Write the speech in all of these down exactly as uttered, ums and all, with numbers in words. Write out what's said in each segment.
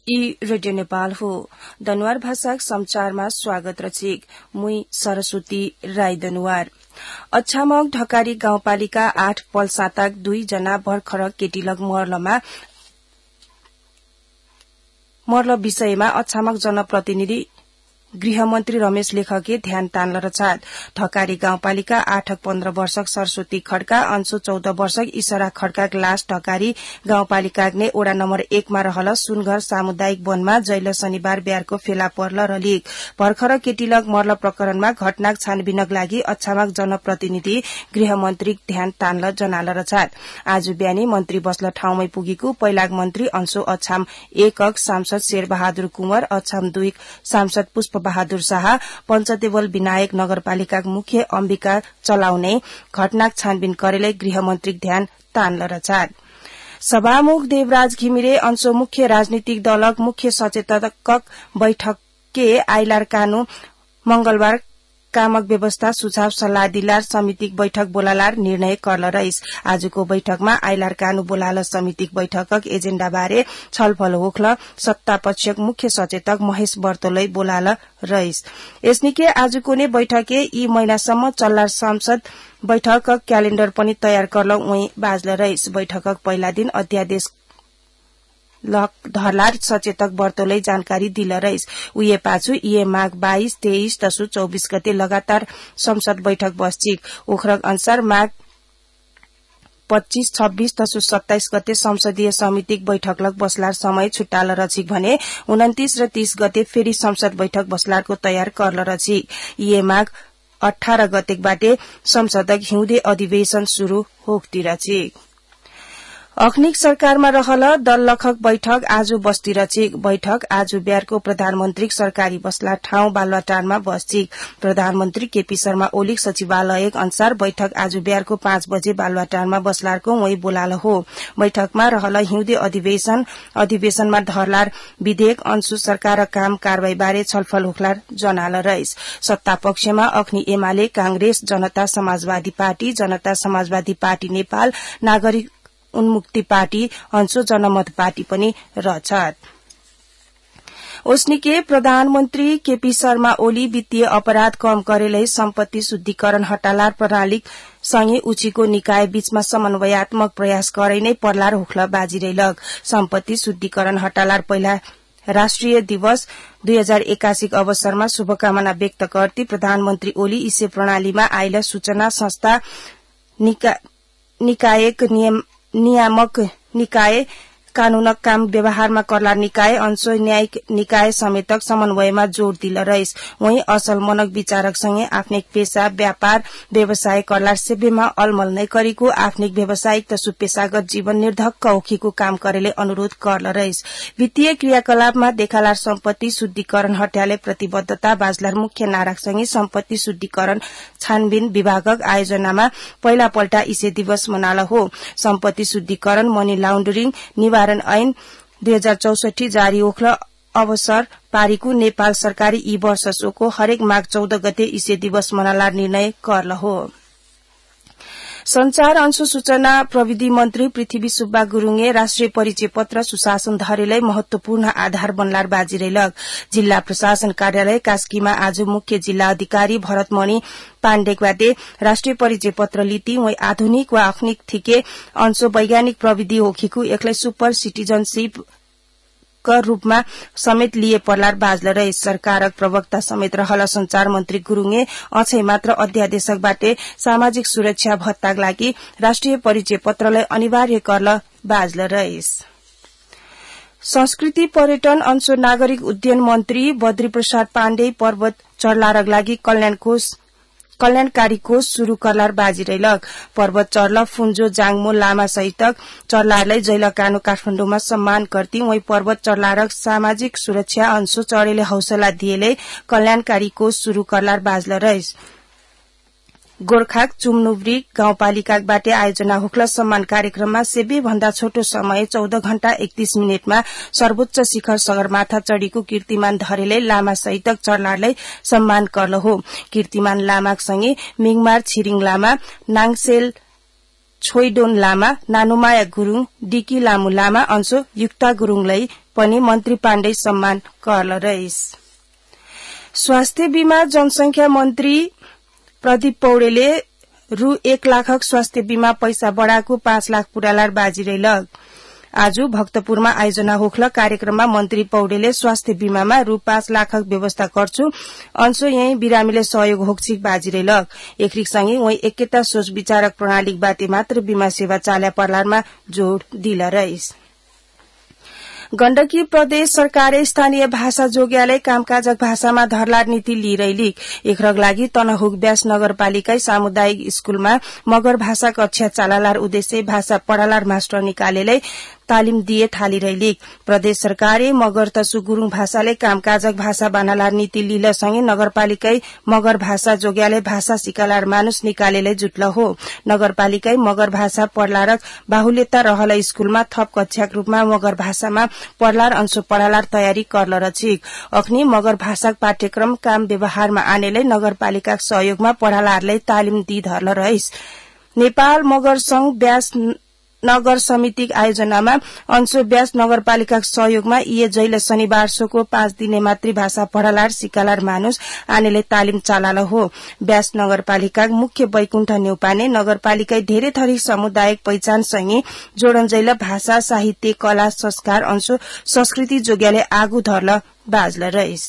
ई radio Nepal हो। दनुवार भाषा समाचारमा स्वागत रचिक मुई सरस्वती राई दनुवार। अछामक ढकारी गाउँपालिका आठ पलसाताक दुई जना भर्खर केटीलग मर्लमा मर्ल विषयमा अछामक जनप्रतिनिधि गृहमन्त्री रमेश लेखकले ध्यान तान्ल रचात। ढकारी गाउँपालिका आठक पन्ध्र वर्षक सरस्वती खड्का अंशु चौध वर्षक इसरा खड्काक लास ढकारी गाउँपालिकाग्ने ओडा नम्बर एकमा रहल सुनघर सामुदायिक वनमा जैल शनिबार ब्यारको फेला पर्ल रलिक। भर्खर केटीलग मर्ल प्रकरणमा घटनाक छानबिनक लागि अछामक जनप्रतिनिधि गृहमन्त्री ध्यान तान्ल जनाल रचात। आज बिहानी मन्त्री बस्ल ठाउँमै पुगेको पहिलाक मन्त्री अंशु अछाम एकक सांसद शेरबहादुर कुंवर, अछाम दुई सांसद पुष्प बहादुर शाह, पञ्चदेवल विनायक नगरपालिकाका मुख्य अम्बिका चलाउने घटनाक छानबिन करेले गृहमन्त्री ध्यान तान्ल रचात। सभामुख देवराज घिमिरे अंशु मुख्य राजनीतिक दलक मुख्य सचेतक बैठक के आइलार कानू मंगलबार कामक व्यवस्था सुझाव सल्लाह दिलार समितिक बैठक बोलालार निर्णय करल रहिस। आजको बैठकमा आइलार कानू बोलाल समितिक बैठकक एजेण्डा बारे छलफल होख्ल सत्ता पक्षक मुख्य सचेतक महेश बर्तोलै बोलाल रहिस। यसनिके आजको ने बैठके यी महिनासम्म चल्लार संसद बैठकक क्यालेण्डर पनि तयार करल उही बाजल रहिस। बैठकक पहिला दिन अध्यादेश धरलार सचेतक बर्तोलै जानकारी दिल रहिस। उये पाछु इए माघ बाइस तेइस तसु चौबीस गते लगातार संसद बैठक बस्चिक। ओखरक अनुसार माघ पच्चीस छब्बीस तसु सत्ताइस गते संसदीय समितिक बैठकलक बस्लार समय छुट्टाल रचिक भने उन्तीस र तीस गते फेरि संसद बैठक बस्लारको तयार करल रचिक। इए माघ अठारह गतेबाटे संसदक हिउँदे अधिवेशन शुरू होक्ति रचिक। अखनिक सरकारमा रहल दल लखक बैठक आज बस्ती रचिक। बैठक आज बिहारको प्रधानमन्त्री सरकारी बस्ला ठाउँ बालुवाटारमा बस्चिक। प्रधानमन्त्री केपी शर्मा ओलीक सचिवालय अनुसार बैठक आज बिहारको पाँच बजे बालुवाटारमा बस्लारको वही बोलाल हो। बैठकमा रहल हिउँदे अधिवेशन अधिवेशनमा धरलार विधेयक अंशु सरकार काम कारवाही बारे छलफल होख्लार जनाल रहिस। सत्ता पक्षमा अखनि एमाले, कांग्रेस, जनता समाजवादी पार्टी, जनता समाजवादी पार्टी नेपाल, नागरिक उन्मुक्ति पार्टी, अंशु जनमत पार्टी पनि रहछन्। ओस्निके प्रधानमन्त्री केपी शर्मा ओली वित्तीय अपराध कम करेलै सम्पत्ति शुद्धिकरण हटालार प्रणाली सँगै उचीको निकाय बीचमा समन्वयात्मक प्रयास गरे नै पर्लार होख्ल बाजिरैलक। सम्पत्ति शुद्धिकरण हटालार पहिला राष्ट्रिय दिवस दुई हजार एकासी अवसरमा शुभकामना व्यक्त गर्दै प्रधानमन्त्री ओली इसे प्रणालीमा आइल सूचना संस्था निका, निकायक नियम नियामक निकाय, कानूनक काम व्यवहारमा करला निकाय, अंश न्यायिक निकाय समेतक समन्वयमा जोड़ दिल रहिस। वहीं असल मनक विचारक सँगै आफ्निक पेशा व्यापार व्यवसाय करला सेवेमा अलमल नै करेको आफ्निक व्यावसायिक तसु पेशागत जीवन निर्धक्क ओखीको काम करेले अनुरोध करल रहिस। वित्तीय क्रियाकलापमा देखालार सम्पत्ति शुद्धिकरण हट्याले प्रतिबद्धता बाजलार मुख्य नाराक सँगै सम्पत्ति शुद्धिकरण छानबिन विभागक आयोजनामा पहिला पल्टा इसे दिवस मनाल हो। सम्पत्ति शुद्धिकरण मनी लाउन्डरिङ निवारण ऐन दुई हजार चौसठी जारी ओख्ल अवसर पारिको नेपाल सरकारी यी वर्षको हरेक माघ चौध गते इसे दिवस मनालार निर्णय करल हो। संचार अंशु सूचना प्रविधि मन्त्री पृथ्वी सुब्बा गुरुङे राष्ट्रिय परिचय पत्र सुशासन धरेलै महत्वपूर्ण आधार बनलार बाजिरैलक। जिल्ला प्रशासन कार्यालय कास्कीमा आज मुख्य जिल्ला अधिकारी भरतमणि पाण्डेकबाटे राष्ट्रिय परिचय पत्र लीति वही आधुनिक व आधुनिक थिके अंशु वैज्ञानिक प्रविधि होखीको एक्लै सुपर सिटिजनशिप का रूपमा समेत लिए पर्लार बाजल रहे। सरकारक प्रवक्ता समेत रहल संचार मन्त्री गुरुङे अझै मात्र अध्यादेशकबाटे सामाजिक सुरक्षा भत्ताक लागि राष्ट्रिय परिचय पत्रलाई अनिवार्य करल बाजल रहे। संस्कृति पर्यटन अंशु नागरिक उड्डयन मन्त्री बद्री प्रसाद पाण्डे पर्वत चढ़लारक लागि कल्याण कोष कल्याणकारी कोष शुरू करलार बाजिरैलक। पर्वत चढ़ल फुन्जो जाङमो लामा सहितक चढ़लारलाई जैल कानू काठमाडौँमा सम्मान गर्दै वही पर्वत चढ़लारक सामाजिक सुरक्षा अंशु चढ़ेले हौसला दिएले कल्याणकारी कोष शुरू करलार बाजल रहिस। गोर्खाक चुमनुब्री गाउँपालिकाबाट आयोजना होख्ल सम्मान कार्यक्रममा सेबे भन्दा छोटो समय चौध घण्टा एकतीस मिनटमा सर्वोच्च शिखर सगरमाथा चढ़ीको कीर्तिमान धरेले लामा सहितक चढ़लारलाई सम्मान करल हो। कीर्तिमान लामाक सँगै मिङमार छिरिङ लामा, नाङसेल छोइडोन लामा, नानुमाया गुरुङ, डिकी लामु लामा, अंशु युक्ता गुरुङलाई पनि मन्त्री पाण्डे सम्मान करल रहिस। स्वास्थ्य बीमा जनसंख्या मन्त्री प्रदीप पौडेले रु एक लाखक स्वास्थ्य बीमा पैसा बढ़ाको पाँच लाख पुरालार बाजी रैलग। आज भक्तपुरमा आयोजना होख्ल कार्यक्रममा मन्त्री पौडेले स्वास्थ्य बीमामा रु पाँच लाखक व्यवस्था गर्छु अंशो यही बिरामीले सहयोग होक्छिक बाजी रैलग। एकरिकसँगै वही एकता सोच विचारक प्रणाली बाटे मात्र बीमा सेवा चाल्या पर्लारमा जोड़ दिला रहिस। गण्डकी प्रदेश सरकारले स्थानीय भाषा जोग्यालय कामकाजक भाषामा धरलार नीति लिइरैलिक एकरग लागि तनहुक व्यास नगरपालिका सामुदायिक स्कूलमा मगर भाषा कक्षा चालालार उद्देश्य भाषा पढ़ालार मास्टर निकालेलै तालिम दिए थाली रैलिक। प्रदेश सरकारले मगर तसु गुरुङ भाषाले कामकाजक भाषा बनालार नीति लिल सँगै नगरपालिकै मगर भाषा जोग्यालय भाषा सिकालार मानुस निकालेलै जुट्ल हो। नगरपालिकै मगर भाषा पढ़लारक बाहुल्यता रहल स्कूलमा थप कक्षाक रूपमा मगर भाषामा पढ़लार अंश पढ़ालार तयारी करल रचिक। अखनी मगर भाषाक पाठ्यक्रम काम व्यवहारमा आनेलै नगरपालिकाक सहयोगमा पढ़ालारलाई तालिम दि धरल रहिस। नेपाल मगर संघ व्यास नगर समितिक आयोजनामा अंशो व्यास नगरपालिका सहयोगमा इए जैल शनिबार सोको पाँच दिने मातृभाषा पढ़ालार सिकालार मानुस आनेले तालिम चालाल हो। व्यास नगरपालिका मुख्य बैकुण्ठ न्यौपाने नगरपालिका धेरै थरी सामुदायिक पहिचान सँगै जोडन जैल भाषा साहित्य कला संस्कार अंशो संस्कृति जोग्याले आगू धर्ल बाजल रहिस।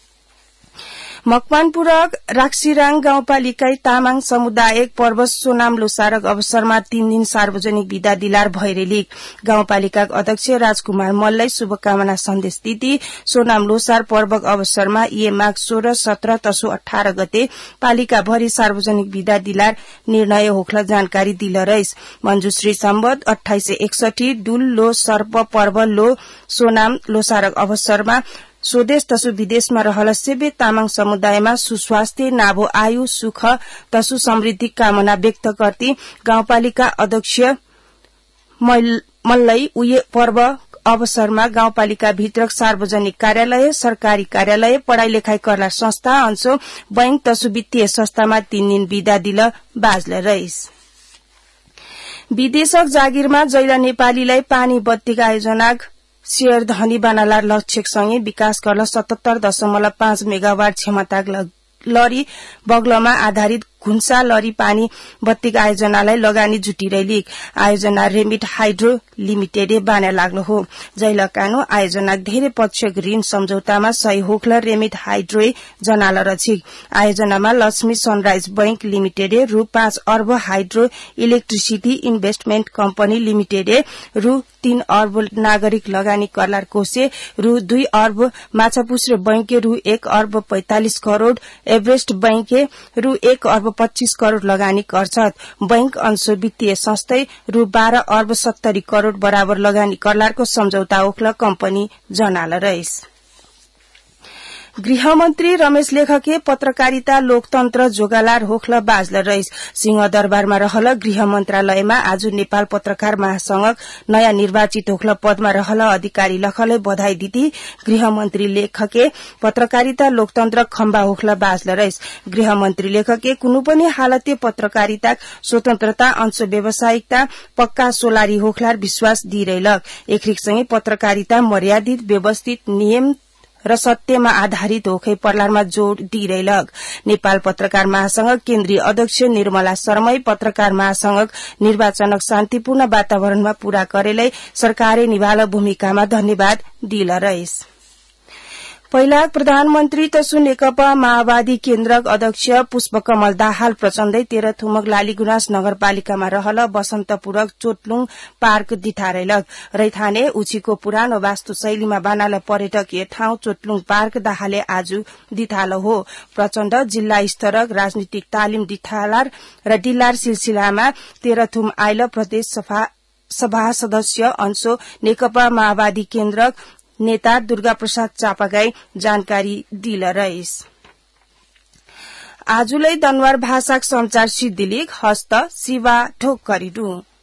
मकवानपुरक राक्सिराङ गाउँपालिका तामाङ समुदायिक पर्व सोनाम लोसारक अवसरमा तीन दिन सार्वजनिक विदा दिलार भइरेलिक। गाउँपालिकाक अध्यक्ष राजकुमार मल्लई शुभकामना सन्देश दिदी सोनाम लोसार पर्वक अवसरमा इए माघ सोह्र सत्र तसो अठारह गते पालिका भरि सार्वजनिक विदा दिलार निर्णय होख्ल जानकारी दिल रहिस। मंजुश्री सम्बत अठाइस सय एकसठी डुल लो सर्प पर्व लो सोनाम लोसारक अवसरमा स्वदेश तसु विदेशमा रहल सेबे तामाङ समुदायमा सुस्वास्थ्य नाभो आयु सुख तसु समृद्धि कामना व्यक्त गर्दै गाउँपालिका अध्यक्ष मल्लई उये पर्व अवसरमा गाउँपालिका भित्रक सार्वजनिक कार्यालय सरकारी कार्यालय पढ़ाई लेखाई करला संस्था अंशो बैंक तसु वित्तीय संस्थामा तीन दिन विदा दिल बाजल रहिस। विदेशक जागिरमा जैला नेपालीलाई पानी बत्तीका आयोजनाक शेयर धनी बनालार लक्ष्यसँगै विकास गर्न सतहत्तर दशमलव पाँच मेगावाट क्षमताक लरी बग्लमा आधारित घुन्सा लरी पानी बत्तीक आयोजनालाई लगानी जुटिरैलिक। आयोजना रेमिट हाइड्रो लिमिटेडले बाना लाग्लो हो। जैल कानो आयोजनाक धेरै पक्षक ऋण सम्झौतामा सहयोग र रेमिट हाइड्रो जनाल रचिक। आयोजनामा लक्ष्मी सनराइज बैंक लिमिटेडले रु पाँच अर्ब हाइड्रो इलेक्ट्रिसिटी इन्भेस्टमेन्ट कम्पनी लिमिटेडले रु तीन अर्ब नागरिक लगानी करलार कोषे रु दुई अर्ब माछापुछ्रे बैंके रु एक अर्ब पैंतालिस करोड़ एभरेस्ट बैंके रु एक अर्ब पच्चीस करोड़ लगानी गर्छत। बैंक अंशो वित्तीय संस्थै रु बाह्र अर्ब सत्तरी करोड़ बराबर लगानी करलारको सम्झौता ओख्ल कम्पनी जनाल रहिस। गृहमन्त्री रमेश लेखके पत्रकारिता लोकतन्त्र जोगालार होख्ल बाजल रहिस। सिंहदरबारमा रहल गृह मन्त्रालयमा आज नेपाल पत्रकार महासंघक नयाँ निर्वाचित होख्ल पदमा रहल अधिकारी लखले बधाई दिदी गृहमन्त्री लेखके पत्रकारिता लोकतन्त्र खम्बा होख्ल बाजल रहिस। गृहमन्त्री लेखके कुनै पनि हालतीय पत्रकारिता स्वतन्त्रता अंश व्यावसायिकता पक्का सोलारी होख्लार विश्वास दिइरैलक। एकरिकसँगै पत्रकारिता मर्यादित व्यवस्थित नियम र सत्यमा आधारित होखै पर्लारमा जोड़ दिइरैलक। नेपाल पत्रकार महासंघ केन्द्रीय अध्यक्ष निर्मला शर्मै पत्रकार महासंघक निर्वाचनक शान्तिपूर्ण वातावरणमा पूरा गरेलै सरकारले निभाल भूमिकामा धन्यवाद दिल रहिस। पहिला प्रधानमन्त्री तसु नेकपा माओवादी केन्द्रक अध्यक्ष पुष्पकमल दाहाल प्रचण्डै तेह्रथुमक लालीगुराँस नगरपालिकामा रहल बसन्तपुरक चोटलुङ पार्क दिठारैलक। रैथाने उछीको पुरानो वास्तुशैलीमा बनाल पर्यटकीय ठाउँ चोटलुङ पार्क दाहाले आज दिथाल हो। प्रचण्ड जिल्ला स्तरक राजनीतिक तालिम दिथालार र डिल्लार सिलसिलामा तेह्रथुम आइल प्रदेश सभा सदस्य अंशो नेकपा माओवादी केन्द्रक नेता दुर्गा प्रसाद चापागाई जानकारी दिल रहिस। आजुलै दनवार भाषाक संचार सिद्धिलिक हस्त शिवा ठोक गरिडु।